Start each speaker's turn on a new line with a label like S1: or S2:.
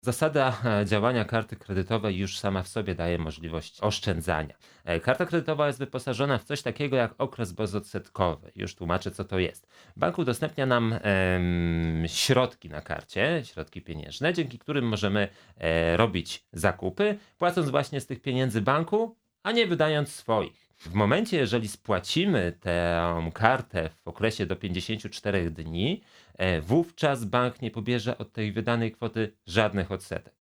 S1: Zasada działania karty kredytowej już sama w sobie daje możliwość oszczędzania. Karta kredytowa jest wyposażona w coś takiego jak okres bezodsetkowy. Już tłumaczę, co to jest. Bank udostępnia nam środki na karcie, środki pieniężne, dzięki którym możemy robić zakupy, płacąc właśnie z tych pieniędzy banku, a nie wydając swoich. W momencie, jeżeli spłacimy tę kartę w okresie do 54 dni, wówczas bank nie pobierze od tej wydanej kwoty żadnych odsetek.